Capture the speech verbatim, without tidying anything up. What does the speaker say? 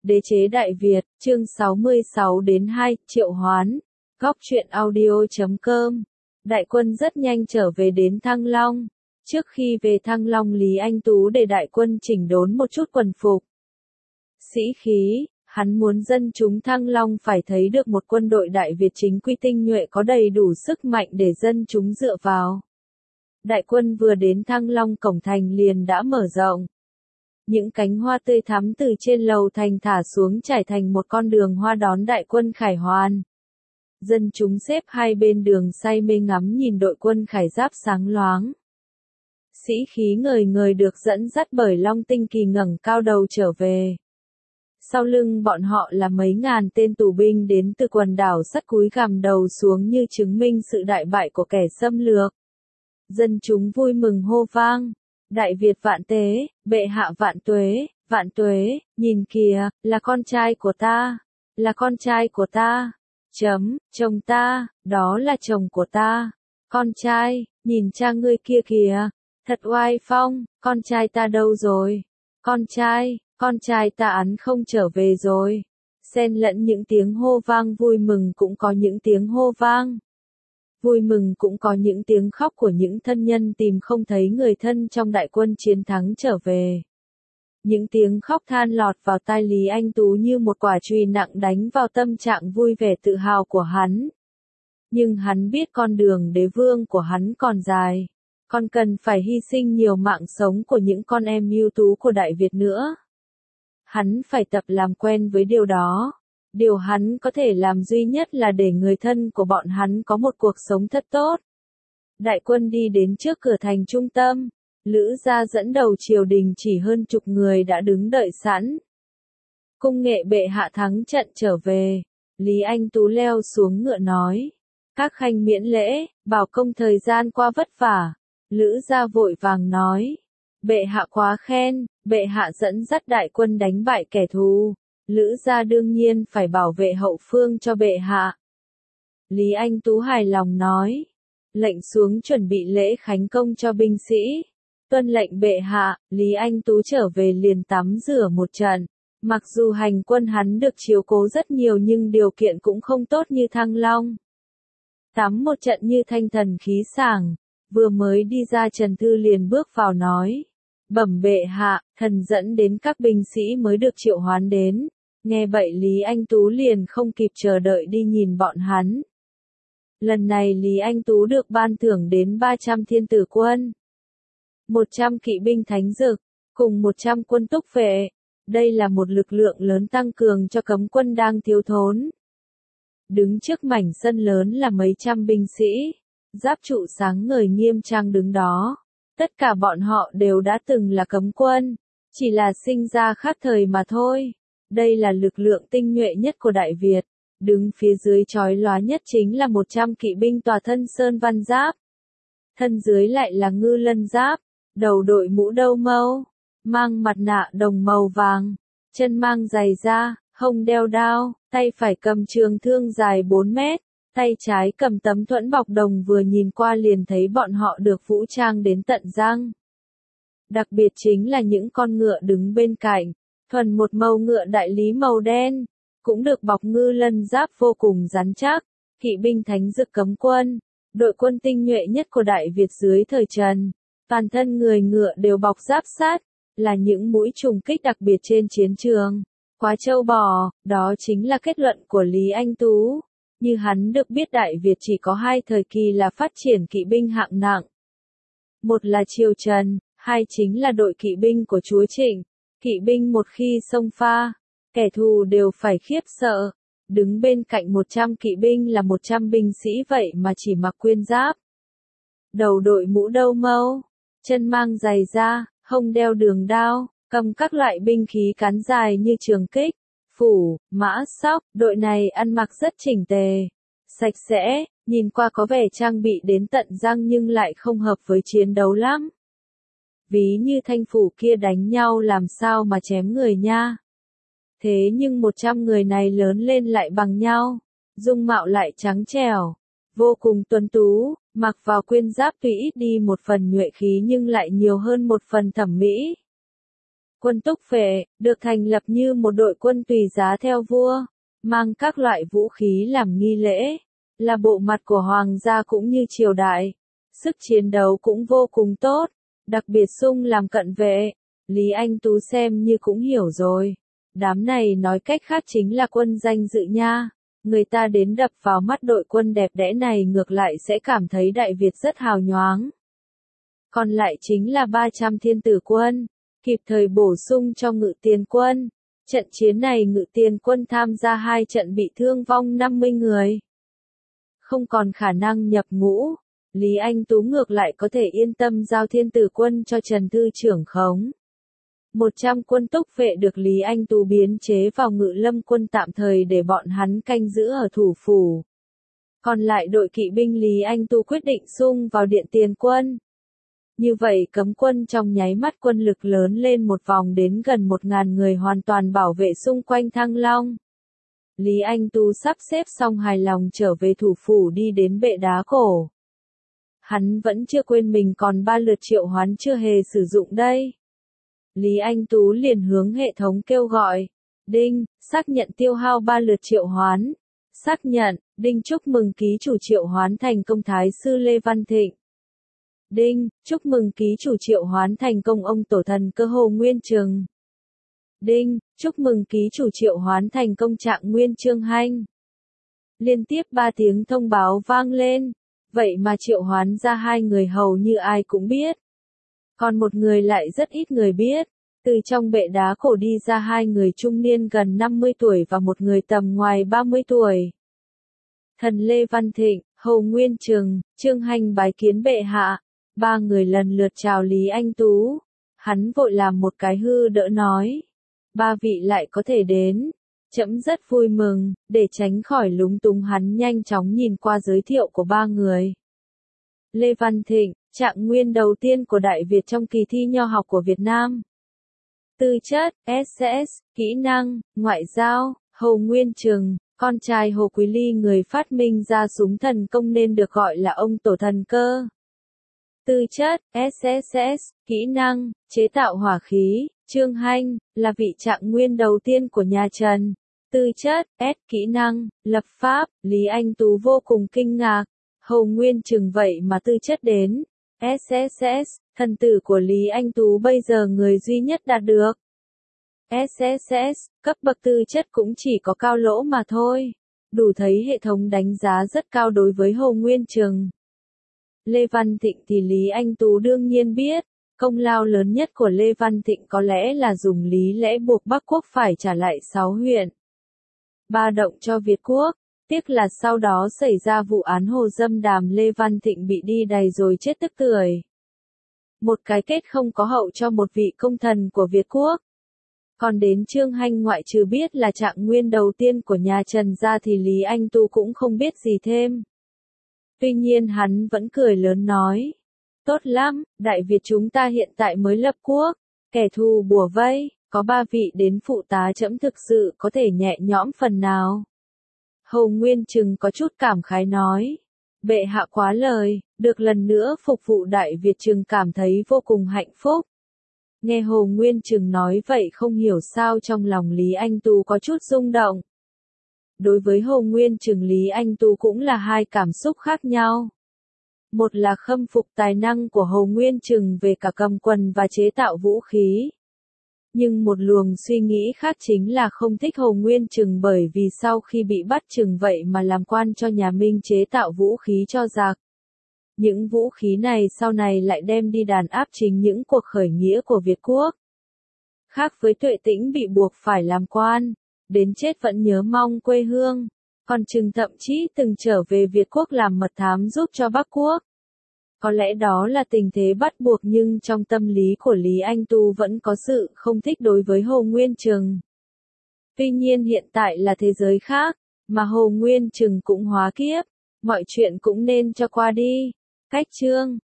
Đế chế Đại Việt, chương sáu mươi sáu đến hai, triệu hoán. Góc truyện audio chấm com. Đại quân rất nhanh trở về đến Thăng Long. Trước khi về Thăng Long, Lý Anh Tú để đại quân chỉnh đốn một chút quần phục. Sĩ khí, hắn muốn dân chúng Thăng Long phải thấy được một quân đội Đại Việt chính quy tinh nhuệ có đầy đủ sức mạnh để dân chúng dựa vào. Đại quân vừa đến Thăng Long, cổng thành liền đã mở rộng. Những cánh hoa tươi thắm từ trên lầu thành thả xuống trải thành một con đường hoa đón đại quân khải hoàn. Dân chúng xếp hai bên đường say mê ngắm nhìn đội quân khải giáp sáng loáng. Sĩ khí ngời ngời được dẫn dắt bởi Long Tinh Kỳ ngẩng cao đầu trở về. Sau lưng bọn họ là mấy ngàn tên tù binh đến từ quần đảo sắt cúi gằm đầu xuống như chứng minh sự đại bại của kẻ xâm lược. Dân chúng vui mừng hô vang. Đại Việt vạn tế, bệ hạ vạn tuế, vạn tuế, nhìn kìa, là con trai của ta, là con trai của ta, chấm, chồng ta, đó là chồng của ta, con trai, nhìn cha ngươi kia kìa, thật oai phong, con trai ta đâu rồi, con trai, con trai ta ẵn không trở về rồi, xen lẫn những tiếng hô vang vui mừng cũng có những tiếng hô vang. Vui mừng cũng có những tiếng khóc của những thân nhân tìm không thấy người thân trong đại quân chiến thắng trở về. Những tiếng khóc than lọt vào tai Lý Anh Tú như một quả chùy nặng đánh vào tâm trạng vui vẻ tự hào của hắn. Nhưng hắn biết con đường đế vương của hắn còn dài, còn cần phải hy sinh nhiều mạng sống của những con em ưu tú của Đại Việt nữa. Hắn phải tập làm quen với điều đó. Điều hắn có thể làm duy nhất là để người thân của bọn hắn có một cuộc sống thật tốt. Đại quân đi đến trước cửa thành trung tâm. Lữ gia dẫn đầu triều đình chỉ hơn chục người đã đứng đợi sẵn. Cung nghệ bệ hạ thắng trận trở về. Lý Anh Tú leo xuống ngựa nói. Các khanh miễn lễ, bảo công thời gian qua vất vả. Lữ gia vội vàng nói. Bệ hạ quá khen, bệ hạ dẫn dắt đại quân đánh bại kẻ thù. Lữ gia đương nhiên phải bảo vệ hậu phương cho bệ hạ. Lý Anh Tú hài lòng nói. Lệnh xuống chuẩn bị lễ khánh công cho binh sĩ. Tuân lệnh bệ hạ, Lý Anh Tú trở về liền tắm rửa một trận. Mặc dù hành quân hắn được chiếu cố rất nhiều nhưng điều kiện cũng không tốt như Thăng Long. Tắm một trận như thanh thần khí sảng. Vừa mới đi ra Trần Thư liền bước vào nói. Bẩm bệ hạ, thần dẫn đến các binh sĩ mới được triệu hoán đến. Nghe vậy Lý Anh Tú liền không kịp chờ đợi đi nhìn bọn hắn. Lần này Lý Anh Tú được ban thưởng đến ba trăm thiên tử quân, một trăm kỵ binh thánh dực, cùng một trăm quân túc vệ. Đây là một lực lượng lớn tăng cường cho cấm quân đang thiếu thốn. Đứng trước mảnh sân lớn là mấy trăm binh sĩ, giáp trụ sáng ngời nghiêm trang đứng đó. Tất cả bọn họ đều đã từng là cấm quân, chỉ là sinh ra khác thời mà thôi. Đây là lực lượng tinh nhuệ nhất của Đại Việt, đứng phía dưới chói lóa nhất chính là một trăm kỵ binh tòa thân sơn văn giáp. Thân dưới lại là ngư lân giáp, đầu đội mũ đâu mâu, mang mặt nạ đồng màu vàng, chân mang giày da, hông đeo đao, tay phải cầm trường thương dài bốn mét, tay trái cầm tấm thuẫn bọc đồng vừa nhìn qua liền thấy bọn họ được vũ trang đến tận răng. Đặc biệt chính là những con ngựa đứng bên cạnh. Thuần một màu ngựa đại lý màu đen, cũng được bọc ngư lân giáp vô cùng rắn chắc, kỵ binh thánh dực cấm quân, đội quân tinh nhuệ nhất của Đại Việt dưới thời Trần, toàn thân người ngựa đều bọc giáp sắt, là những mũi trùng kích đặc biệt trên chiến trường. Quá trâu bò, đó chính là kết luận của Lý Anh Tú. Như hắn được biết Đại Việt chỉ có hai thời kỳ là phát triển kỵ binh hạng nặng. Một là triều Trần, hai chính là đội kỵ binh của chúa Trịnh. Kỵ binh một khi xông pha, kẻ thù đều phải khiếp sợ. Đứng bên cạnh một trăm kỵ binh là một trăm binh sĩ vậy mà chỉ mặc quyên giáp. Đầu đội mũ đâu mâu, chân mang giày da, hông đeo đường đao, cầm các loại binh khí cán dài như trường kích, phủ, mã sóc. Đội này ăn mặc rất chỉnh tề, sạch sẽ, nhìn qua có vẻ trang bị đến tận răng nhưng lại không hợp với chiến đấu lắm. Ví như thanh phủ kia đánh nhau làm sao mà chém người nha. Thế nhưng một trăm người này lớn lên lại bằng nhau, dung mạo lại trắng trẻo, vô cùng tuấn tú, mặc vào quyên giáp tuy ít đi một phần nhuệ khí nhưng lại nhiều hơn một phần thẩm mỹ. Quân túc vệ, được thành lập như một đội quân tùy giá theo vua, mang các loại vũ khí làm nghi lễ, là bộ mặt của hoàng gia cũng như triều đại. Sức chiến đấu cũng vô cùng tốt, đặc biệt sung làm cận vệ. Lý Anh Tú xem như cũng hiểu rồi. Đám này nói cách khác chính là quân danh dự nha. Người ta đến đập vào mắt đội quân đẹp đẽ này ngược lại sẽ cảm thấy Đại Việt rất hào nhoáng. Còn lại chính là ba trăm thiên tử quân, kịp thời bổ sung cho Ngự Tiền quân. Trận chiến này Ngự Tiền quân tham gia hai trận bị thương vong năm mươi người. Không còn khả năng nhập ngũ, Lý Anh Tú ngược lại có thể yên tâm giao thiên tử quân cho Trần Thư trưởng khống. một trăm quân túc vệ được Lý Anh Tú biến chế vào Ngự Lâm quân tạm thời để bọn hắn canh giữ ở thủ phủ. Còn lại đội kỵ binh Lý Anh Tú quyết định xung vào Điện Tiền quân. Như vậy cấm quân trong nháy mắt quân lực lớn lên một vòng đến gần một ngàn người hoàn toàn bảo vệ xung quanh Thăng Long. Lý Anh Tú sắp xếp xong hài lòng trở về thủ phủ đi đến bệ đá cổ. Hắn vẫn chưa quên mình còn ba lượt triệu hoán chưa hề sử dụng đây. Lý Anh Tú liền hướng hệ thống kêu gọi. Đinh, xác nhận tiêu hao ba lượt triệu hoán. Xác nhận, đinh chúc mừng ký chủ triệu hoán thành công Thái sư Lê Văn Thịnh. Đinh, chúc mừng ký chủ triệu hoán thành công ông tổ thần cơ Hồ Nguyên Trừng. Đinh, chúc mừng ký chủ triệu hoán thành công Trạng Nguyên Trương Hanh. Liên tiếp ba tiếng thông báo vang lên, vậy mà triệu hoán ra hai người hầu như ai cũng biết. Còn một người lại rất ít người biết, từ trong bệ đá cổ đi ra hai người trung niên gần năm mươi tuổi và một người tầm ngoài ba mươi tuổi. Thần Lê Văn Thịnh, Hồ Nguyên Trừng, Trương Hanh bái kiến bệ hạ. Ba người lần lượt chào Lý Anh Tú. Hắn vội làm một cái hư đỡ nói. Ba vị lại có thể đến. Trẫm rất vui mừng, để tránh khỏi lúng túng hắn nhanh chóng nhìn qua giới thiệu của ba người. Lê Văn Thịnh, trạng nguyên đầu tiên của Đại Việt trong kỳ thi nho học của Việt Nam. Tư chất, ét ét, kỹ năng, ngoại giao, Hồ Nguyên Trừng, con trai Hồ Quý Ly người phát minh ra súng thần công nên được gọi là ông tổ thần cơ. Tư chất, ét ét ét, kỹ năng, chế tạo hỏa khí, Trương Hanh, là vị trạng nguyên đầu tiên của nhà Trần. Tư chất, S, kỹ năng, lập pháp, Lý Anh Tú vô cùng kinh ngạc. Hồ Nguyên Trừng vậy mà tư chất đến. ét ét ét, thần tử của Lý Anh Tú bây giờ người duy nhất đạt được. ét ét ét, cấp bậc tư chất cũng chỉ có cao lỗ mà thôi. Đủ thấy hệ thống đánh giá rất cao đối với Hồ Nguyên Trừng. Lê Văn Thịnh thì Lý Anh Tú đương nhiên biết, công lao lớn nhất của Lê Văn Thịnh có lẽ là dùng lý lẽ buộc Bắc Quốc phải trả lại sáu huyện. Ba động cho Việt Quốc, tiếc là sau đó xảy ra vụ án Hồ Dâm Đàm Lê Văn Thịnh bị đi đày rồi chết tức tưởi. Một cái kết không có hậu cho một vị công thần của Việt Quốc. Còn đến Trương Hanh ngoại trừ biết là trạng nguyên đầu tiên của nhà Trần ra thì Lý Anh Tú cũng không biết gì thêm. Tuy nhiên hắn vẫn cười lớn nói. Tốt lắm, Đại Việt chúng ta hiện tại mới lập quốc, kẻ thù bủa vây, có ba vị đến phụ tá trẫm thực sự có thể nhẹ nhõm phần nào. Hồ Nguyên Trừng có chút cảm khái nói. Bệ hạ quá lời, được lần nữa phục vụ Đại Việt Trừng cảm thấy vô cùng hạnh phúc. Nghe Hồ Nguyên Trừng nói vậy không hiểu sao trong lòng Lý Anh Tú có chút rung động. Đối với Hồ Nguyên Trừng Lý Anh Tú cũng là hai cảm xúc khác nhau. Một là khâm phục tài năng của Hồ Nguyên Trừng về cả cầm quân và chế tạo vũ khí. Nhưng một luồng suy nghĩ khác chính là không thích Hồ Nguyên Trừng bởi vì sau khi bị bắt Trừng vậy mà làm quan cho nhà Minh chế tạo vũ khí cho giặc. Những vũ khí này sau này lại đem đi đàn áp chính những cuộc khởi nghĩa của Việt Quốc. Khác với Tuệ Tĩnh bị buộc phải làm quan, đến chết vẫn nhớ mong quê hương. Còn Trừng thậm chí từng trở về Việt Quốc làm mật thám giúp cho Bắc Quốc. Có lẽ đó là tình thế bắt buộc nhưng trong tâm lý của Lý Anh Tú vẫn có sự không thích đối với Hồ Nguyên Trừng. Tuy nhiên hiện tại là thế giới khác, mà Hồ Nguyên Trừng cũng hóa kiếp, mọi chuyện cũng nên cho qua đi. Cách chương